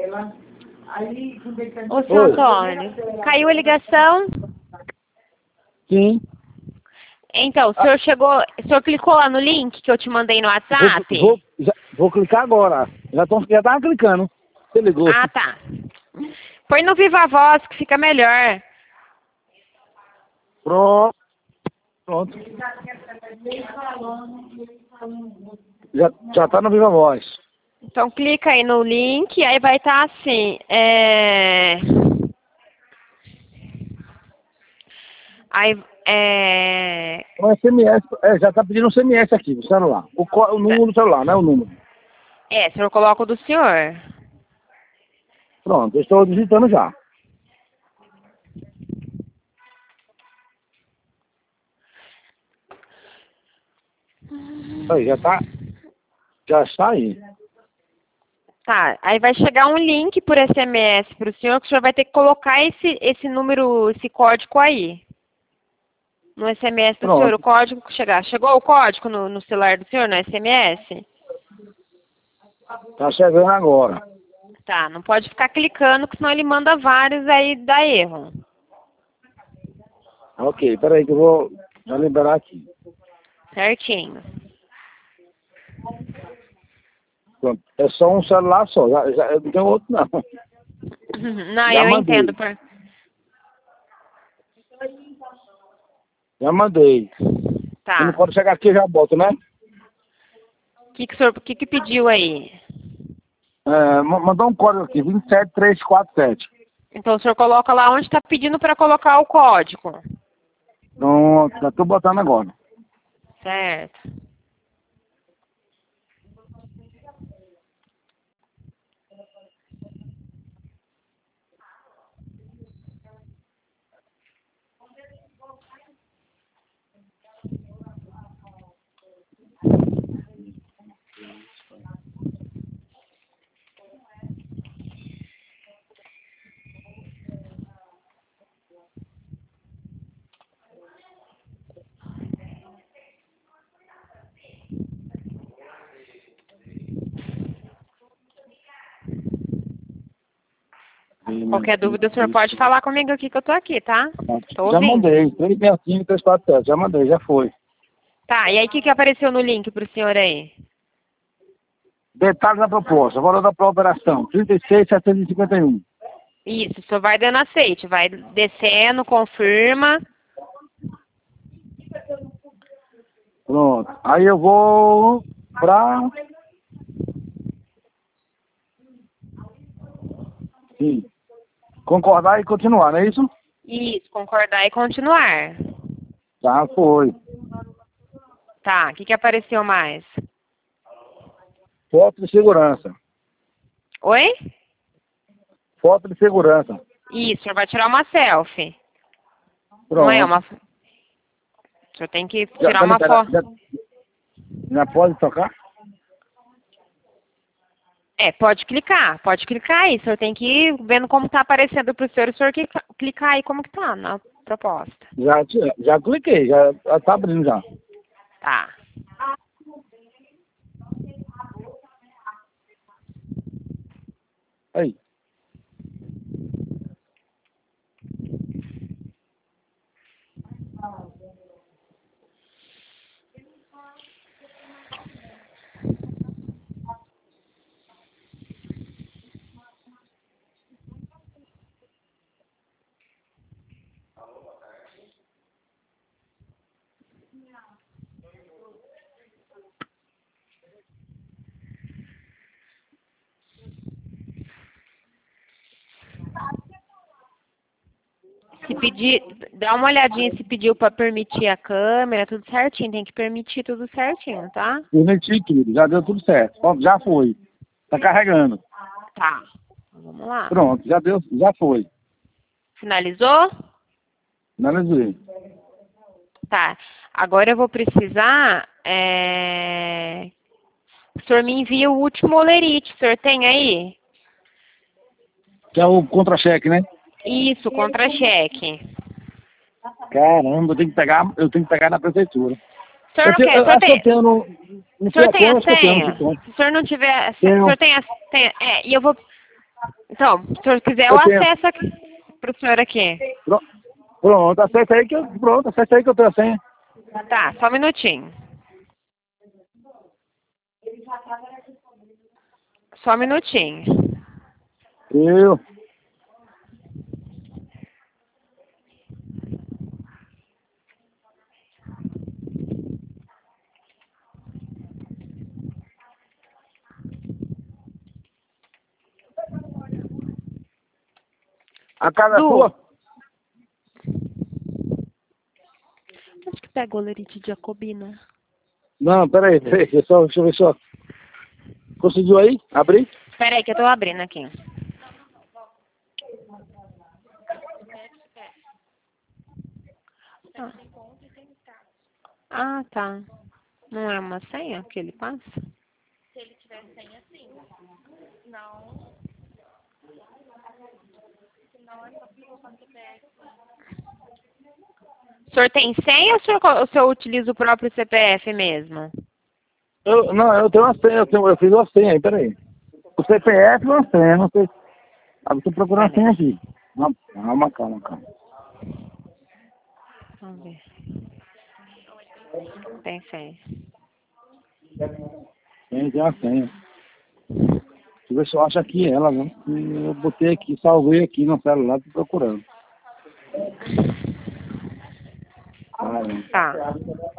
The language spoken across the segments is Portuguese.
Ô, seu Antônio, caiu a ligação? Sim. Então, o senhor clicou lá no link que eu te mandei no WhatsApp? Vou clicar agora. Já tava clicando. Você ligou. Ah, tá. Põe no Viva Voz que fica melhor. Pronto. Já tá no Viva Voz. Então clica aí no link, aí vai estar assim, O SMS, já tá pedindo um SMS aqui no celular. O número do celular, não é o número. o senhor coloca o do senhor. Pronto, eu estou digitando já. Aí, já está aí. Tá, aí vai chegar um link por SMS para o senhor, que o senhor vai ter que colocar esse número, esse código aí. No SMS do senhor, o código que chegar. Chegou o código no celular do senhor, no SMS? Tá chegando agora. Tá, não pode ficar clicando, que senão ele manda vários, aí dá erro. Ok, peraí que eu vou já liberar aqui. Certinho. Pronto, é só um celular só, eu não tenho outro não. Não, Já eu mandei. entendo. Já mandei. Tá. Quando pode chegar aqui eu já boto, né? O que pediu aí? Mandou um código aqui, 27347. Então o senhor coloca lá onde está pedindo para colocar o código. Pronto, já estou botando agora. Certo. Qualquer dúvida, o senhor pode falar comigo aqui, que eu tô aqui, tá? Tô Já ouvindo. mandei, 365, 347, já mandei, já foi. Tá, e aí o que apareceu no link pro senhor aí? Detalhes da proposta, valor da operação, 36.751. Isso, o senhor vai dando aceite, vai descendo, confirma. Pronto, aí eu vou pra... Sim. Concordar e continuar, não é isso? Isso, concordar e continuar. Já foi. Tá, o que apareceu mais? Foto de segurança. Oi? Foto de segurança. Isso, o senhor vai tirar uma selfie. Pronto. Não é uma... O senhor tem que tirar uma foto. Já pode tocar? Pode clicar aí. O senhor tem que ir vendo como tá aparecendo pro senhor, e o senhor clicar aí como que tá na proposta. Já cliquei, já tá abrindo já. Tá. Aí. Se pedir, dá uma olhadinha se pediu para permitir a câmera, tudo certinho, tem que permitir tudo certinho, tá? Permiti tudo, já deu tudo certo. Ó, já foi. Tá carregando. Tá. Vamos lá. Pronto, já deu, já foi. Finalizou? Finalizei. Tá. Agora eu vou precisar. O senhor me envia o último olerite, o senhor tem aí? Que é o contra-cheque, né? Isso, contra-cheque. Caramba, eu tenho que pegar na prefeitura. O senhor não quer? Eu acho que eu tenho no o senhor tem a telefone, acho que eu tenho no senha? telefone. Se o senhor não tiver. O Tenho. senhor tem a. E eu vou. Então, se o senhor quiser, eu acesso aqui para o senhor aqui. Pronto, acessa aí que eu tenho a senha. Tá, só um minutinho. Só um minutinho. Eu. A casa é sua? Acho que pegou lerite jacobina. Não, peraí. Deixa eu ver só. Conseguiu aí? Abrir? Espera aí que eu tô abrindo aqui. Ah, tá. Não é uma senha que ele passa? Se ele tiver senha, sim. Não. Senão é só colocar CPF. O senhor tem senha ou o senhor utiliza o próprio CPF mesmo? Eu tenho uma senha, eu fiz uma senha aí, peraí. O CPF é uma senha, não sei. Ah, estou procurando a senha aqui. Calma. Vamos ver. Tem senha. Tem uma senha. Deixa eu ver se eu acho aqui ela, né? Eu botei aqui, salvei aqui no celular, tô procurando. Tá.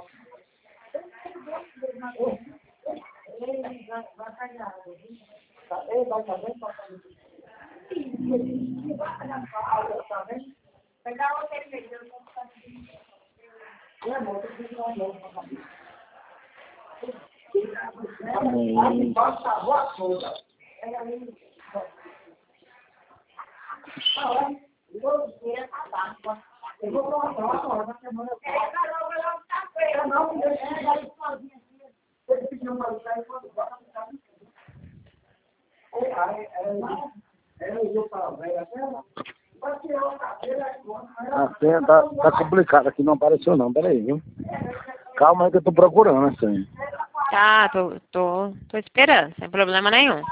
A senha tá complicada aqui, não apareceu não, peraí, viu? Calma aí que eu tô procurando a senha. Tá, tô esperando, sem problema nenhum.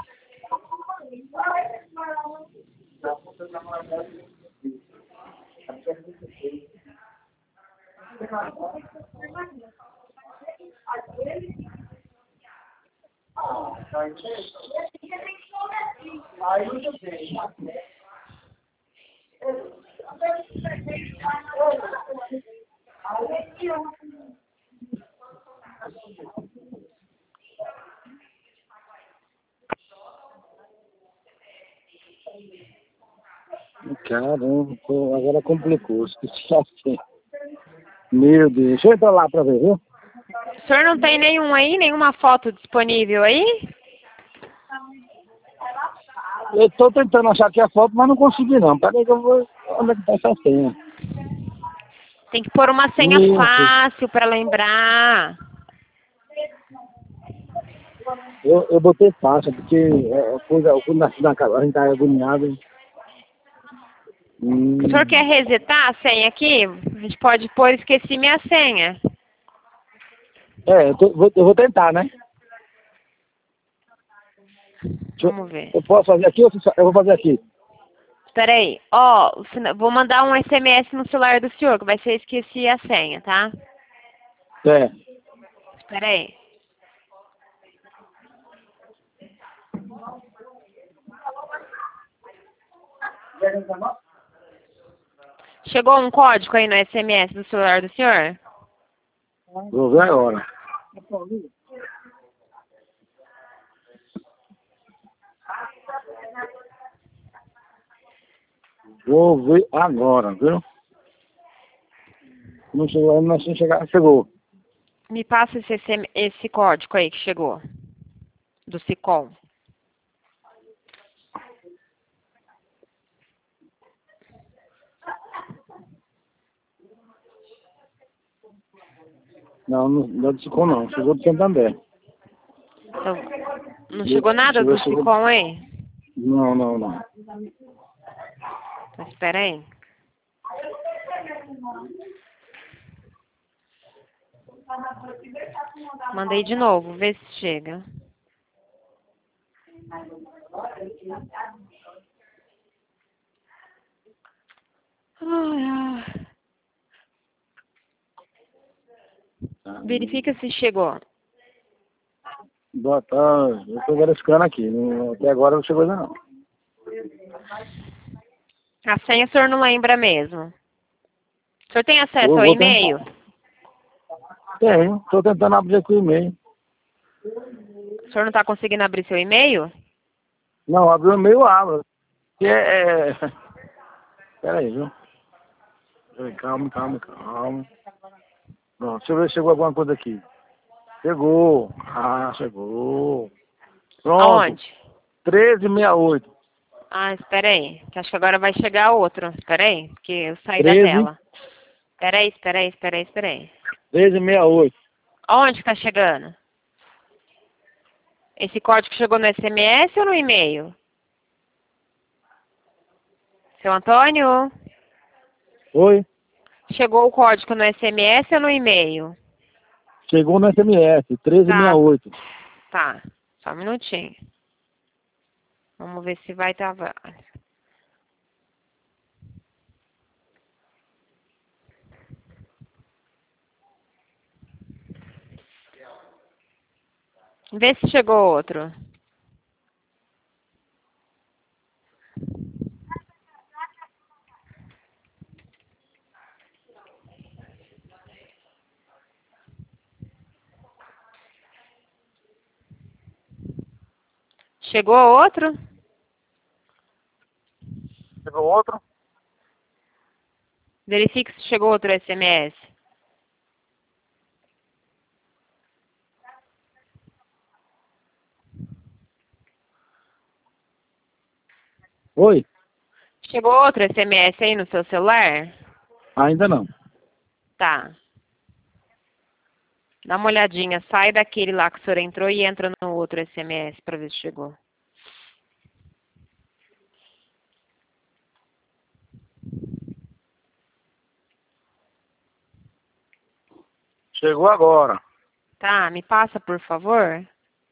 Caramba, agora complicou, esqueci a senha. Meu Deus, deixa eu entrar lá pra ver, viu? O senhor não tem nenhum aí, nenhuma foto disponível aí? Eu tô tentando achar aqui a foto, mas não consegui não. Peraí que eu vou... Onde é que tá essa senha? Tem que pôr uma senha Isso. fácil pra lembrar. Eu botei faixa, porque eu fui na casa, a gente tá agoniado. O senhor quer resetar a senha aqui? A gente pode pôr esqueci minha senha. Eu vou tentar, né? Vamos ver. Eu posso fazer aqui ou eu vou fazer aqui? Espera aí. Ó, vou mandar um SMS no celular do senhor, que vai ser esqueci a senha, tá? É. Espera aí. Chegou um código aí no SMS do celular do senhor? Vou ver agora. Vou ver agora, viu? Não chegou ainda, mas se chegar, chegou. Me passa esse código aí que chegou. Do Sicom. Não chegou não, chegou do Santander. Então, não chegou nada do Sicom aí? Não. Então, espera aí. Mandei de novo, vê se chega. Ai, ai. Verifica se chegou. Boa tarde. Eu tô verificando aqui. Até agora não chegou ainda não. A senha o senhor não lembra mesmo. O senhor tem acesso Eu ao vou e-mail? tentar. Tenho. Tô tentando abrir aqui o e-mail. O senhor não está conseguindo abrir seu e-mail? Não, abriu o e-mail, abre. Que Pera aí, viu? Calma. Pronto, deixa eu ver se chegou alguma coisa aqui. Chegou. Ah, chegou. Pronto. Aonde? 1368. Ah, espera aí. Que acho que agora vai chegar outro. Espera aí, porque eu saí da 13, tela. Espera aí. 1368. Aonde está chegando? Esse código chegou no SMS ou no e-mail? Seu Antônio? Oi? Chegou o código no SMS ou no e-mail? Chegou no SMS, Tá, 1368. tá. Só um minutinho. Vamos ver se vai estar. Vê se chegou outro. Chegou outro? Chegou outro? Verifique se chegou outro SMS. Oi? Chegou outro SMS aí no seu celular? Ainda não. Tá. Dá uma olhadinha. Sai daquele lá que o senhor entrou e entra no outro SMS para ver se chegou. Chegou agora. Tá, me passa, por favor.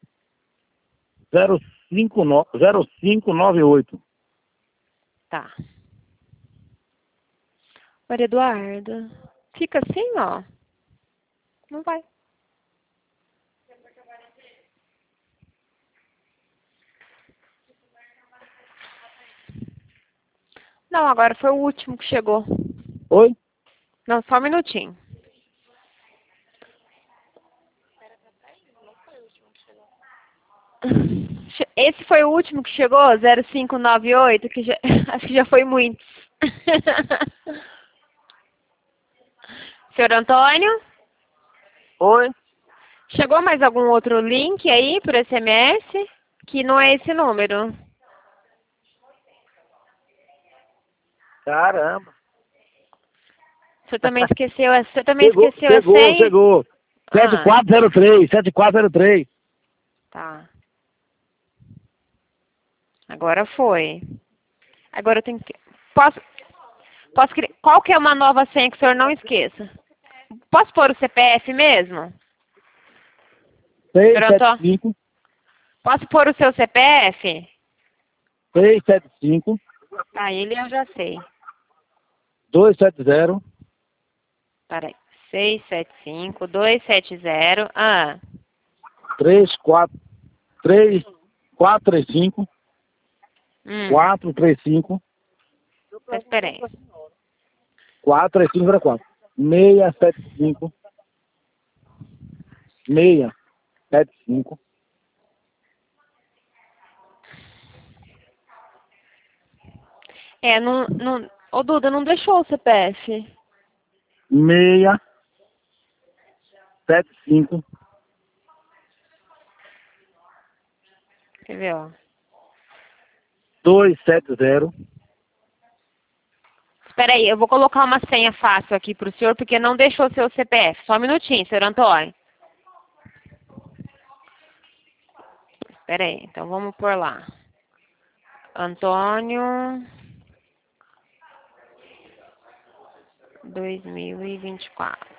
0598. Tá. Maria Eduarda, fica assim, ó. Não vai. Não, agora foi o último que chegou. Oi? Não, só um minutinho. Esse foi o último que chegou, 0598, que já, acho que já foi muitos. Senhor Antônio, Oi? chegou mais algum outro link aí por SMS? Que não é esse número. Caramba. O senhor também esqueceu, você também esqueceu a Chegou, senha? chegou. Ah, 7403. tá. Agora foi. Agora eu tenho que... Qual que é uma nova senha que o senhor não esqueça? Posso pôr o CPF mesmo? Senhor Antônio, 675. posso pôr o seu CPF? 675. Ah, ele eu já sei. 270. Peraí. 675-270. Ah, 34. 3435. hum. 435. Mas peraí. 43504. 675. 675. É, não... Ô, Duda, não deixou o CPF. 675. Quer ver, ó. 270. Espera aí, eu vou colocar uma senha fácil aqui pro senhor, porque não deixou o seu CPF. Só um minutinho, senhor Antônio. Espera aí, então vamos por lá. Antônio... 2024.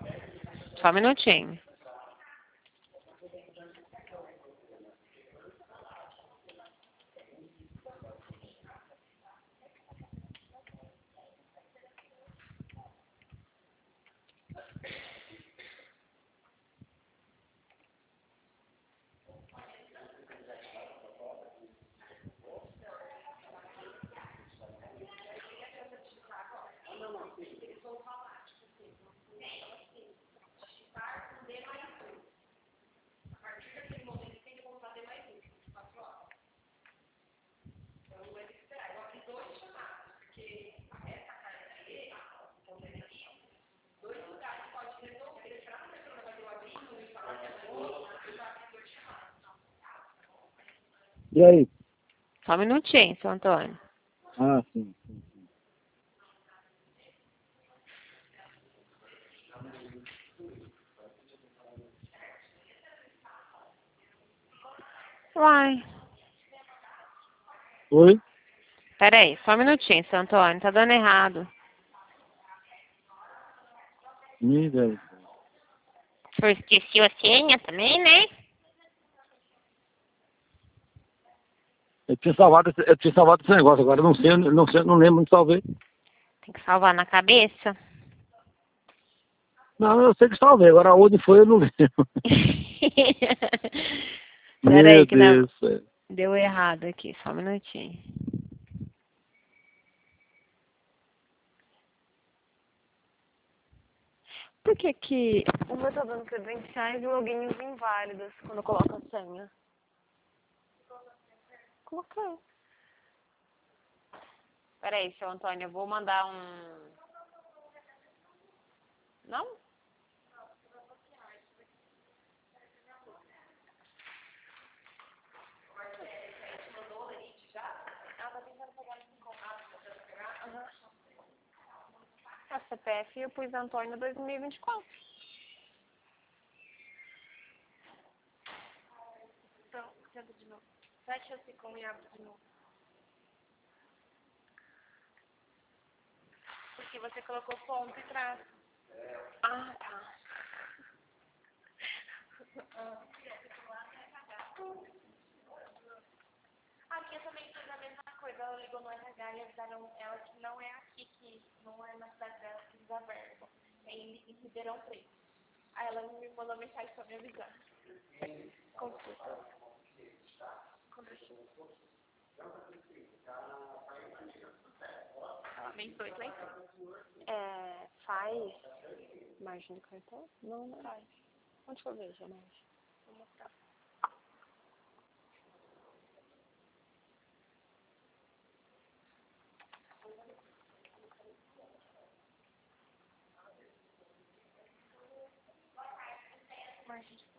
Só um minutinho. E aí? Só um minutinho, seu Antônio. Ah, sim. Uai. Oi? Peraí, só um minutinho, seu Antônio. Tá dando errado. Me deve. O senhor esqueceu a senha também, né? Eu tinha salvado esse negócio, agora eu não sei, não lembro onde salvei. Tem que salvar na cabeça. Não, eu sei que salvei, agora onde foi eu não lembro. Peraí, Meu que não... Deus do céu. deu errado aqui, só um minutinho. Por que que o meu tá dando credenciais e logins inválidos quando eu coloco a senha? Coloquei. Peraí, seu Antônio, eu vou mandar um... Não? A CPF eu pus Antônio 2024. Então, tenta de novo. Fecha assim como e abre de novo. Porque você colocou ponto e traço. Ah, tá. Aqui eu também fiz a mesma coisa. Ela ligou no RH e avisaram ela que não é aqui, que não é na cidade dela que precisa verba. É em Ribeirão Preto. Aí ela me mandou mensagem pra me avisar. Consulta. Menções lá em cima. Faz margem do cartão? Não, não faz. Onde que eu vejo a margem? Vou mostrar. Margem de...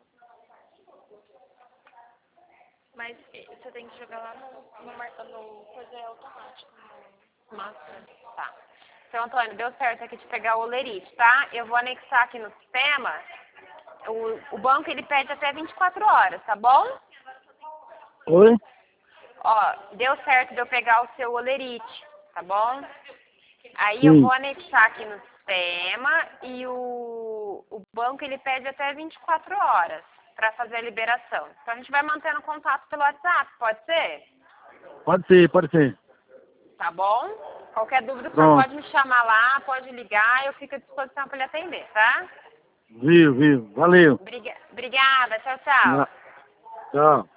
Mas você tem que jogar lá no coisa automático, no master. Tá. Seu Antônio, deu certo aqui de pegar o Olerite, tá? Eu vou anexar aqui no sistema. O banco, ele pede até 24 horas, tá bom? Oi? Ó, deu certo de eu pegar o seu Olerite, tá bom? Aí eu Sim. vou anexar aqui no sistema e o banco, ele pede até 24 horas para fazer a liberação. Então a gente vai mantendo contato pelo WhatsApp, pode ser? Pode ser, pode ser. Tá bom? Qualquer dúvida, o senhor Pronto. pode me chamar lá, pode ligar, eu fico à disposição para lhe atender, tá? Viu. Valeu. Obrigada, tchau, tchau. Tchau.